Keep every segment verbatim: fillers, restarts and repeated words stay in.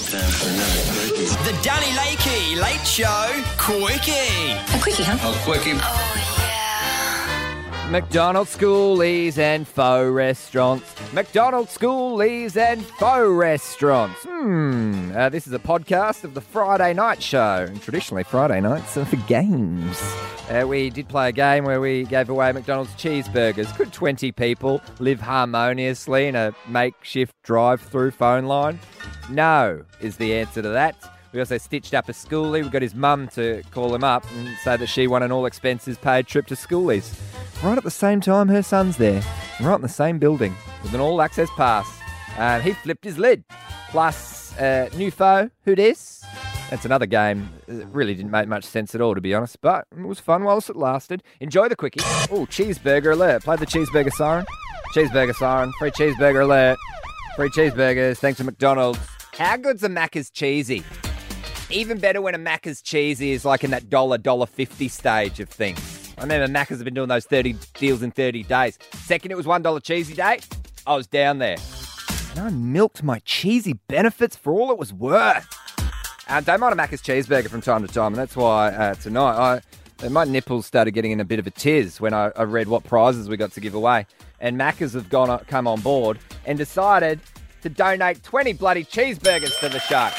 Time for another quickie. The Danny Lakey Late Show Quickie. A quickie, huh? Oh, quickie. McDonald's, schoolies and faux restaurants. McDonald's, schoolies and faux restaurants. Hmm. Uh, this is a podcast of the Friday night show. And traditionally, Friday nights are for games. Uh, we did play a game where we gave away McDonald's cheeseburgers. Could twenty people live harmoniously in a makeshift drive-through phone line? No, is the answer to that. We also stitched up a schoolie. We got his mum to call him up and say that she won an all-expenses-paid trip to schoolies. Right at the same time her son's there, right in the same building, with an all-access pass. And he flipped his lid. Plus, uh, new foe, who dis? That's another game. It really didn't make much sense at all, to be honest, but it was fun whilst it lasted. Enjoy the quickie. Oh, cheeseburger alert. Play the cheeseburger siren. Cheeseburger siren. Free cheeseburger alert. Free cheeseburgers. Thanks to McDonald's. How good's a Macca's cheesy? Even better when a Macca's cheesy is like in that dollar, dollar fifty stage of things. I remember Macca's have been doing those thirty deals in thirty days. Second it was one dollar cheesy day, I was down there. And I milked my cheesy benefits for all it was worth. I don't mind a Macca's cheeseburger from time to time, and that's why uh, tonight I, my nipples started getting in a bit of a tiz when I, I read what prizes we got to give away. And Macca's have gone come on board and decided to donate twenty bloody cheeseburgers to the show.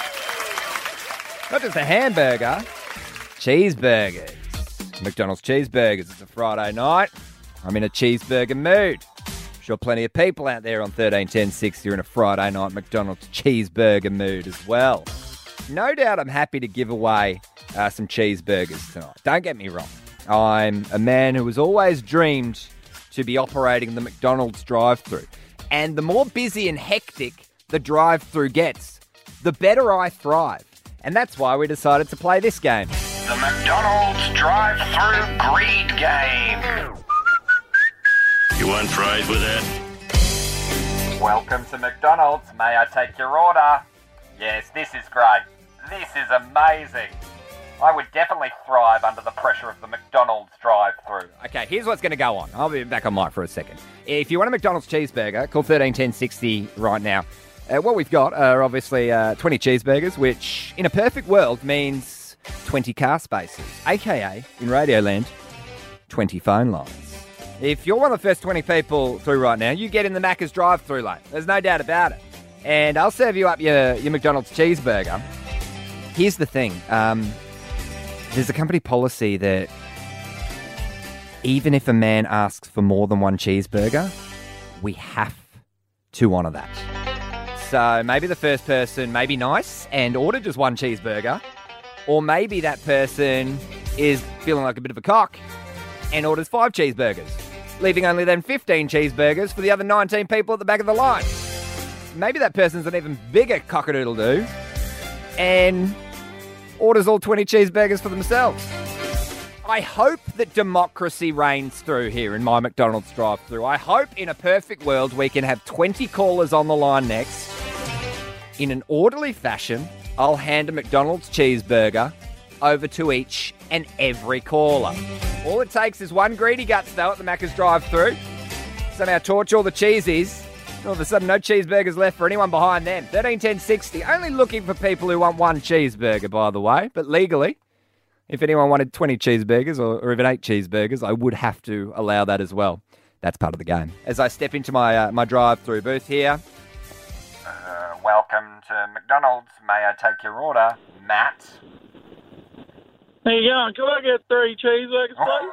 Not just a hamburger, cheeseburgers. McDonald's cheeseburgers. It's a Friday night. I'm in a cheeseburger mood. I'm sure plenty of people out there on thirteen ten sixty are in a Friday night McDonald's cheeseburger mood as well. No doubt I'm happy to give away uh, some cheeseburgers tonight. Don't get me wrong. I'm a man who has always dreamed to be operating the McDonald's drive-thru. And the more busy and hectic the drive-thru gets, the better I thrive. And that's why we decided to play this game. The McDonald's drive-thru greed game. You want fries with that? Welcome to McDonald's. May I take your order? Yes, this is great. This is amazing. I would definitely thrive under the pressure of the McDonald's drive-thru. Okay, here's what's going to go on. I'll be back on mic for a second. If you want a McDonald's cheeseburger, call thirteen ten sixty right now. Uh, what we've got are obviously uh, twenty cheeseburgers, which in a perfect world means twenty car spaces, aka in Radioland, twenty phone lines. If you're one of the first twenty people through right now, you get in the Macca's drive-thru lane. There's no doubt about it. And I'll serve you up your, your McDonald's cheeseburger. Here's the thing. Um, there's a company policy that even if a man asks for more than one cheeseburger, we have to honour that. So maybe the first person may be nice and order just one cheeseburger, or maybe that person is feeling like a bit of a cock and orders five cheeseburgers, leaving only then fifteen cheeseburgers for the other nineteen people at the back of the line. Maybe that person's an even bigger cock-a-doodle-doo and orders all twenty cheeseburgers for themselves. I hope that democracy reigns through here in my McDonald's drive-thru. I hope in a perfect world we can have twenty callers on the line next. In an orderly fashion, I'll hand a McDonald's cheeseburger over to each and every caller. All it takes is one greedy guts, though, at the Macca's drive-thru. Somehow torch all the cheesies. All of a sudden, no cheeseburgers left for anyone behind them. thirteen ten sixty, only looking for people who want one cheeseburger, by the way, but legally. If anyone wanted twenty cheeseburgers or, or even eight cheeseburgers, I would have to allow that as well. That's part of the game. As I step into my uh, my drive-thru booth here. Uh, welcome to McDonald's. May I take your order, Matt? How you going? Can I get three cheeseburgers,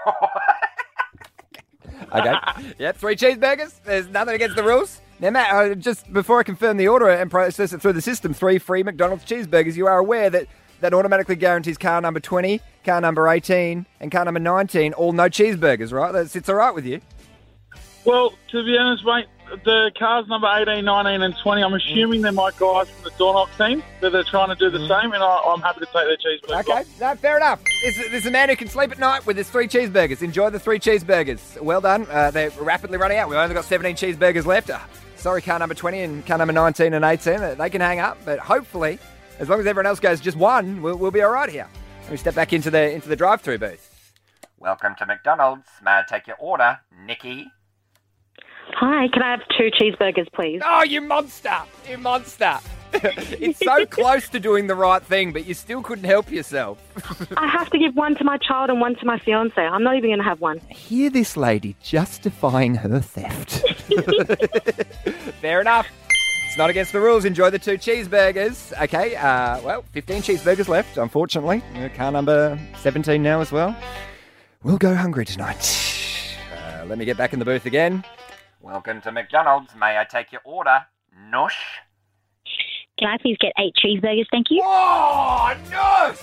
please? Okay. Yep, three cheeseburgers. There's nothing against the rules. Now, Matt, uh, just before I confirm the order and process it through the system, three free McDonald's cheeseburgers. You are aware that that automatically guarantees car number twenty, car number eighteen, and car number nineteen, all no cheeseburgers, right? That sits all right with you? Well, to be honest, mate, the cars number eighteen, nineteen, and twenty, I'm assuming they're my guys from the door knock team, that they're trying to do the same, and I, I'm happy to take their cheeseburgers. Okay, no, fair enough. There's, there's a man who can sleep at night with his three cheeseburgers. Enjoy the three cheeseburgers. Well done. Uh, they're rapidly running out. We've only got seventeen cheeseburgers left. Uh, sorry, car number twenty and car number nineteen and eighteen. They can hang up, but hopefully, as long as everyone else goes just one, we'll, we'll be all right here. Let me step back into the into the drive-thru booth. Welcome to McDonald's. May I take your order, Nikki? Hi, can I have two cheeseburgers, please? Oh, you monster! You monster! It's so close to doing the right thing, but you still couldn't help yourself. I have to give one to my child and one to my fiance. I'm not even going to have one. Hear this lady justifying her theft. Fair enough. It's not against the rules. Enjoy the two cheeseburgers. Okay, uh, well, fifteen cheeseburgers left, unfortunately. Uh, Car number seventeen now as well. We'll go hungry tonight. Uh, let me get back in the booth again. Welcome to McDonald's. May I take your order? Nush. Can I please get eight cheeseburgers, thank you? Oh, no!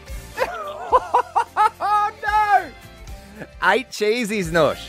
Oh, no! Eight cheesies, Nush.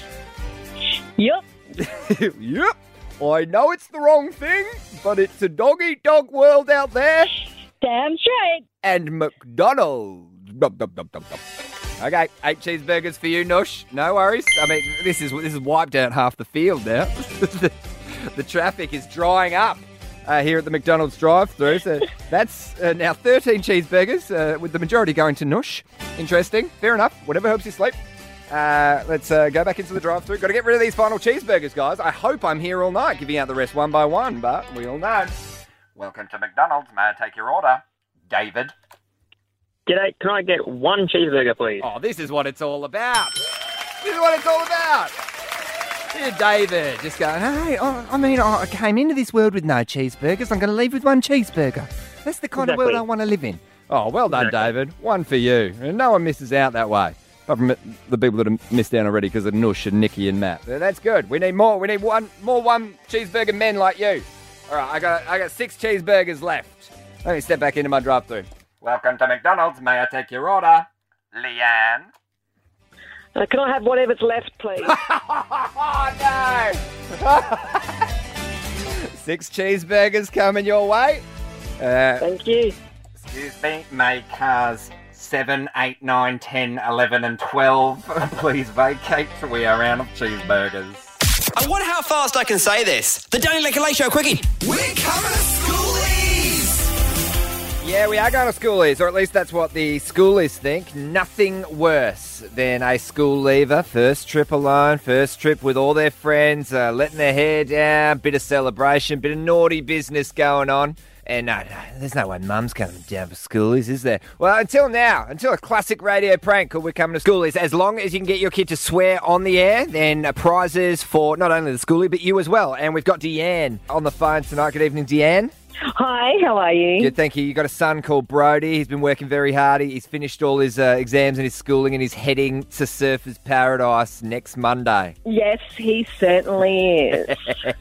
Yep. Yep. I know it's the wrong thing, but it's a dog-eat-dog world out there. Damn straight. And McDonald's. Dub, dub, dub, dub, dub. Okay, eight cheeseburgers for you, Nush. No worries. I mean, this is this is wiped out half the field now. the, the traffic is drying up uh, here at the McDonald's drive-thru. So that's uh, now thirteen cheeseburgers, uh, with the majority going to Nush. Interesting. Fair enough. Whatever helps you sleep. Uh, let's uh, go back into the drive-thru. Got to get rid of these final cheeseburgers, guys. I hope I'm here all night giving out the rest one by one, but we all know. Welcome to McDonald's. May I take your order? David. G'day, can I get one cheeseburger, please? Oh, this is what it's all about. This is what it's all about. Dear David, just going, hey, I, I mean, I came into this world with no cheeseburgers. I'm going to leave with one cheeseburger. That's the kind Exactly. of world I want to live in. Oh, well done, Exactly. David. One for you. And no one misses out that way. Apart from the people that have missed out already because of Nush and Nikki and Matt. That's good. We need more. We need one more one cheeseburger men like you. All right, I got I got six cheeseburgers left. Let me step back into my drive-thru. Welcome to McDonald's. May I take your order? Leanne. Uh, can I have whatever's left, please? Oh, no! Six cheeseburgers coming your way. Uh, Thank you. excuse me, may cars seven, eight, nine, ten, eleven and twelve please vacate. We are out of cheeseburgers. I wonder how fast I can say this. The Danny Licker Late Show Quickie. We're coming to schoolies! Yeah, we are going to schoolies, or at least that's what the schoolies think. Nothing worse than a school leaver. First trip alone, first trip with all their friends, uh, letting their hair down, bit of celebration, bit of naughty business going on. And no, no, there's no way Mum's coming down for schoolies, is there? Well, until now, until a classic radio prank called We're Coming to Schoolies. As long as you can get your kid to swear on the air, then uh, prizes for not only the schoolie, but you as well. And we've got Deanne on the phone tonight. Good evening, Deanne. Hi, how are you? Good, thank you. You've got a son called Brody. He's been working very hard. He's finished all his uh, exams and his schooling, and he's heading to Surfers Paradise next Monday. Yes, he certainly is.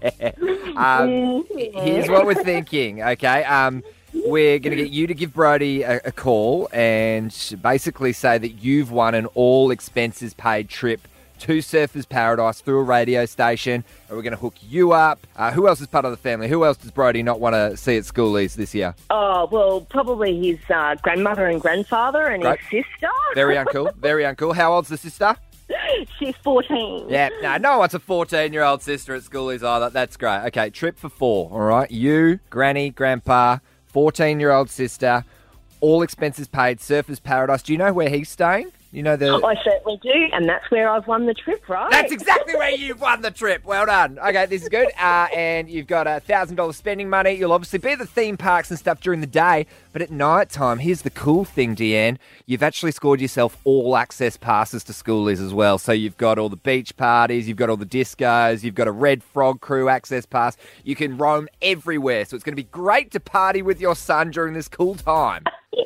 Um, here's what we're thinking, okay? Um, we're going to get you to give Brody a, a call and basically say that you've won an all-expenses paid trip to Surfers Paradise through a radio station, and we're going to hook you up. Uh, who else is part of the family? Who else does Brody not want to see at schoolies this year? Oh, well, probably his uh, grandmother and grandfather and Great. his sister. Very uncool, very uncool. How old's the sister? She's fourteen. Yeah, no, no one wants a fourteen-year-old sister at schoolies either. That's great. Okay, trip for four, all right? You, Granny, Grandpa, fourteen-year-old sister, all expenses paid, Surfers Paradise. Do you know where he's staying? You know the... I certainly do, and that's where I've won the trip, right? That's exactly where you've won the trip. Well done. Okay, this is good. Uh, and you've got a one thousand dollars spending money. You'll obviously be at the theme parks and stuff during the day, but at night time, here's the cool thing, Deanne. You've actually scored yourself all access passes to schoolies as well. So you've got all the beach parties, you've got all the discos, you've got a Red Frog Crew access pass. You can roam everywhere. So it's going to be great to party with your son during this cool time.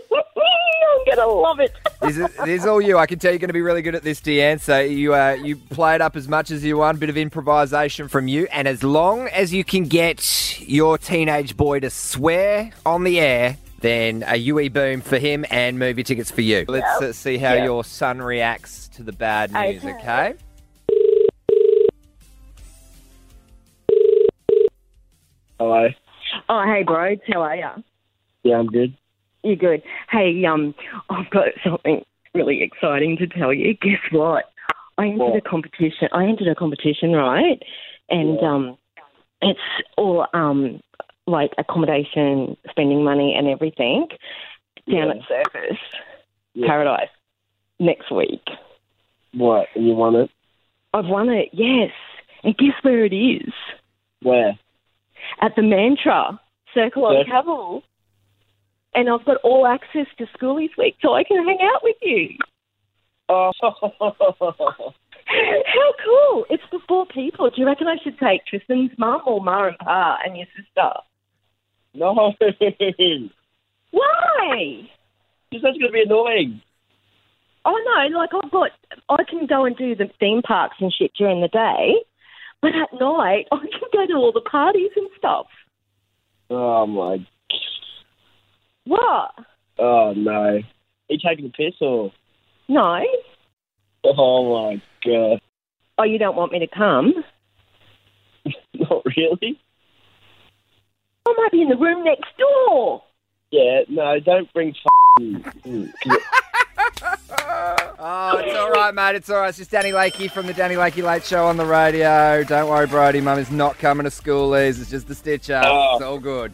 I'm going to love it. This is, this is all you. I can tell you're going to be really good at this, Deanne. So you uh, you play it up as much as you want. Bit of improvisation from you. And as long as you can get your teenage boy to swear on the air, then a U E boom for him and movie tickets for you. Let's uh, see how Yep. your son reacts to the bad news, Okay. okay? Hello. Oh, hey, bros. How are you? Yeah, I'm good. You're good. Hey, um, I've got something really exciting to tell you. Guess what? I entered What? a competition. I entered a competition, right? And Yeah. um, it's all um, like accommodation, spending money, and everything down Yeah. at Surfers Yeah. Paradise next week. What? You want it? I've won it, yes. And guess where it is? Where? At the Mantra, Circle on Yeah. Cavill. And I've got all access to Schoolies Week, so I can hang out with you. Oh, How cool. It's for four people. Do you reckon I should take Tristan's mum or Ma and Pa and your sister? no. Why? That's going to be annoying. Oh, no, like I've got, I can go and do the theme parks and shit during the day, but at night I can go to all the parties and stuff. Oh, my. What? Oh, no. Are you taking the piss or? No. Oh, my God. Oh, you don't want me to come? Not really. I might be in the room next door. Yeah, no, don't bring f***ing... Oh, it's all right, mate. It's all right. It's just Danny Lakey from the Danny Lakey Late Show on the radio. Don't worry, Brody. Mum is not coming to schoolies. It's just the stitch up. Oh. It's all good.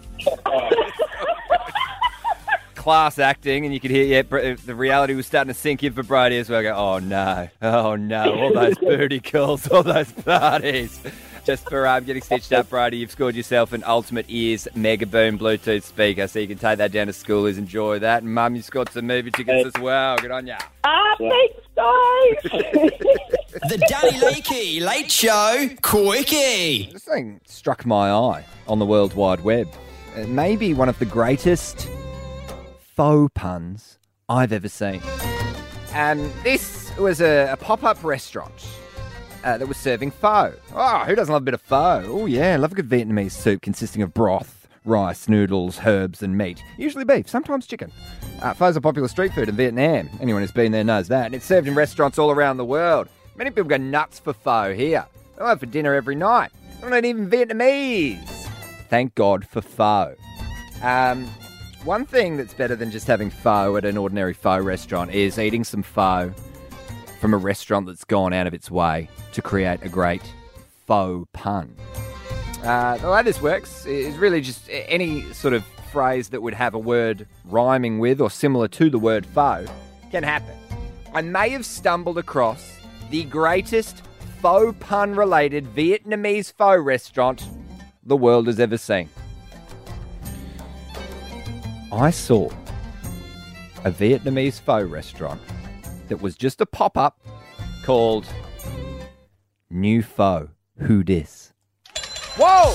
Class acting, and you could hear yeah, br- the reality was starting to sink in for Brody as well. I go, oh no, oh no, all those booty calls, all those parties. Just for um, getting stitched up, Brody, you've scored yourself an Ultimate Ears Mega Boom Bluetooth speaker, so you can take that down to schoolies, enjoy that. And Mum, you scored some movie tickets as well. Good on ya. Ah, thanks, guys. The Danny Lakey Late Show Quickie. This thing struck my eye on the World Wide Web. It may be one of the greatest faux puns I've ever seen. Um, this was a, a pop-up restaurant uh, that was serving pho. Oh, who doesn't love a bit of pho? Oh, yeah, love a good Vietnamese soup consisting of broth, rice, noodles, herbs and meat. Usually beef, sometimes chicken. Uh, pho's a popular street food in Vietnam. Anyone who's been there knows that. And it's served in restaurants all around the world. Many people go nuts for pho here. They have it for dinner every night. They're not even Vietnamese. Thank God for pho. Um... One thing that's better than just having pho at an ordinary pho restaurant is eating some pho from a restaurant that's gone out of its way to create a great faux pun. Uh, the way this works is really just any sort of phrase that would have a word rhyming with or similar to the word pho can happen. I may have stumbled across the greatest faux pun-related Vietnamese pho restaurant the world has ever seen. I saw a Vietnamese pho restaurant that was just a pop-up called New Pho Who Dis. Whoa!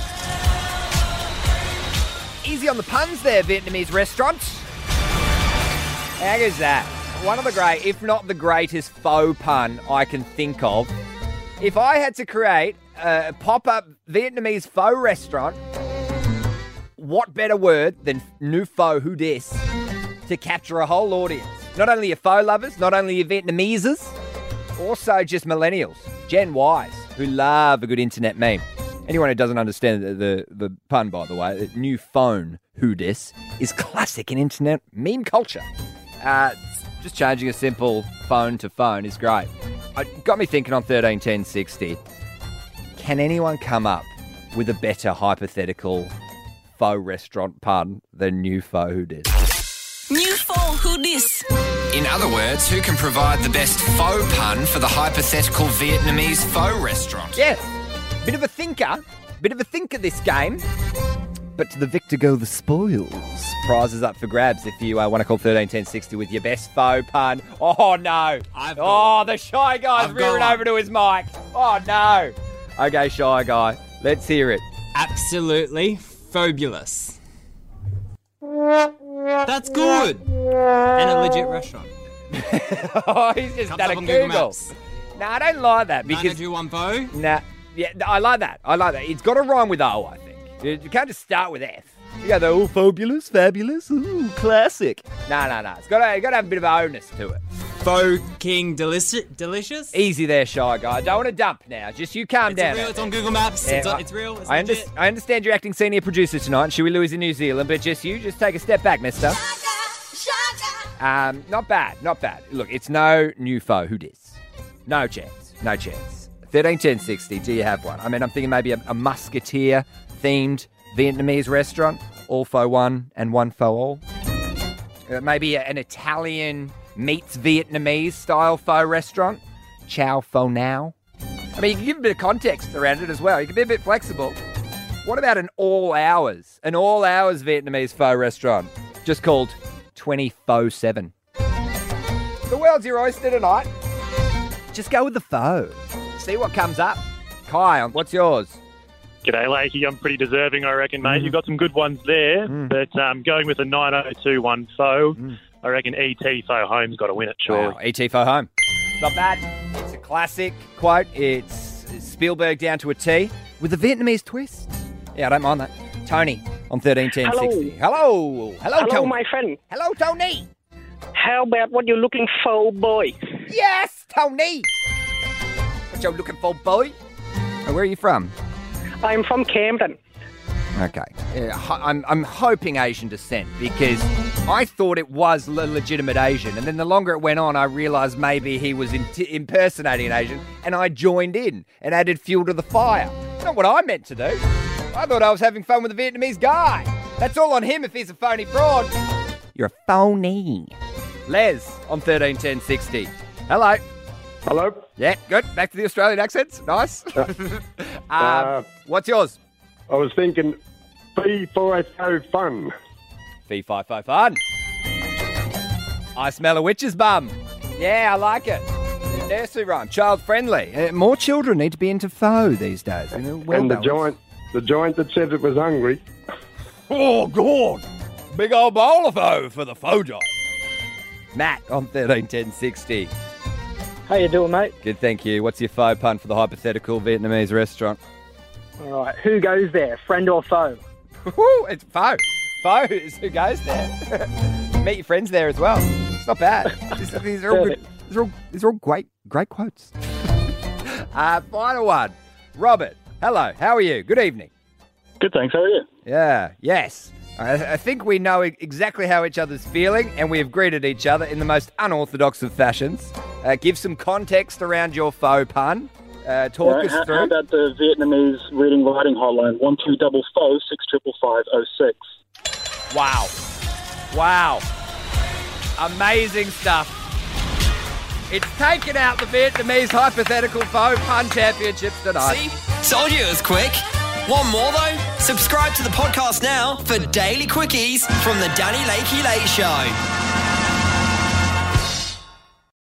Easy on the puns there, Vietnamese restaurants. How goes that? One of the great, if not the greatest pho pun I can think of. If I had to create a pop-up Vietnamese pho restaurant, what better word than New Pho Who Dis to capture a whole audience? Not only your pho lovers, not only your Vietnameses, also just millennials, Gen Ys, who love a good internet meme. Anyone who doesn't understand the, the, the pun, by the way, the New Phone Who Dis is classic in internet meme culture. Uh, just changing a simple phone to phone is great. It got me thinking on thirteen ten sixty, can anyone come up with a better hypothetical pho restaurant pun than New Pho Who Dis? New Pho Who Dis. In other words, who can provide the best faux pun for the hypothetical Vietnamese pho restaurant? Yes. Bit of a thinker. Bit of a thinker this game. But to the victor go the spoils. Prizes up for grabs if you uh, want to call thirteen ten sixty with your best faux pun. Oh, no. I've oh, the Shy Guy's I've rearing over to his mic. Oh, no. Okay, Shy Guy. Let's hear it. Absolutely fabulous. That's good. And a legit restaurant. Oh, he's just Comes done up a on Google Google. Maps. No, I don't like that Because because... you want Bo? Nah, yeah, I like that. I like that. It's got to rhyme with O, I think. You, you can't just start with F. You go, the, oh, fabulous, fabulous, ooh, classic. No, no, no. It's got to, got to have a bit of onus to it. Faux King Delicious? Delicious? Easy there, Shy Guy. I don't want to dump now. Just you calm It's down. real. It's on Google Maps. Yeah, it's, on, I- it's real. It's I, under- legit. I understand you're acting senior producer tonight. Shuey Louie's in New Zealand, but just you, just take a step back, mister. Um, not bad, not bad. Look, it's no New Pho Who Dis. No chance, no chance. thirteen ten sixty, do you have one? I mean, I'm thinking maybe a, a musketeer-themed Vietnamese restaurant. All pho one and one pho all. Uh, maybe a, an Italian meets Vietnamese style pho restaurant. Chow Pho Now. I mean, you can give a bit of context around it as well. You can be a bit flexible. What about an all hours? An all hours Vietnamese pho restaurant, just called twenty-four seven. The world's your oyster tonight. Just go with the pho. See what comes up. Kai, what's yours? G'day, Lakey. I'm pretty deserving, I reckon, mate. Mm. You've got some good ones there, mm. but um, going with a nine oh two one pho, mm. I reckon E T Pho Home's got to win it, sure. Wow, E T Pho Home. Not bad. It's a classic quote. It's Spielberg down to a T with a Vietnamese twist. Yeah, I don't mind that. Tony on thirteen ten sixty. Hello. Hello, Hello, Tony. my friend. Hello, Tony. How about what you're looking for, boy? Yes, Tony. What you looking for, boy? Oh, where are you from? I'm from Camden. Okay. Yeah, ho- I'm, I'm hoping Asian descent because I thought it was le- legitimate Asian. And then the longer it went on, I realised maybe he was in- impersonating an Asian and I joined in and added fuel to the fire. Not what I meant to do. I thought I was having fun with a Vietnamese guy. That's all on him if he's a phony fraud. You're a phony. Les on thirteen ten sixty. Hello. Hello. Yeah, good. Back to the Australian accents. Nice. Uh, um, uh, what's yours? I was thinking Fee Fi Fo Fun. Fee Fi Fo Fun. I smell a witch's bum. Yeah, I like it. Nursery rhyme, child friendly. Uh, more children need to be into pho these days. You know, well and the balanced. giant, the giant that said it was hungry. Oh, God. Big old bowl of pho for the pho giant. Matt on thirteen ten sixty. How you doing, mate? Good, thank you. What's your pho pun for the hypothetical Vietnamese restaurant? All right, who goes there, friend or foe? It's pho. Pho is who goes there. Meet your friends there as well. It's not bad. These, these are all good. These are all, these are all great, great quotes. uh, final one. Robert, hello. How are you? Good evening. Good, thanks. How are you? Yeah, yes. I, I think we know exactly how each other's feeling, and we have greeted each other in the most unorthodox of fashions. Uh, give some context around your faux pun. Uh, talk right, us how, through. How about the Vietnamese reading writing hotline, one two double faux six triple five oh six. Wow. Wow. Amazing stuff. It's taken out the Vietnamese hypothetical faux pun championships tonight. See? Told you it was quick. Want more though? Subscribe to the podcast now for daily quickies from the Danny Lakey Late Show.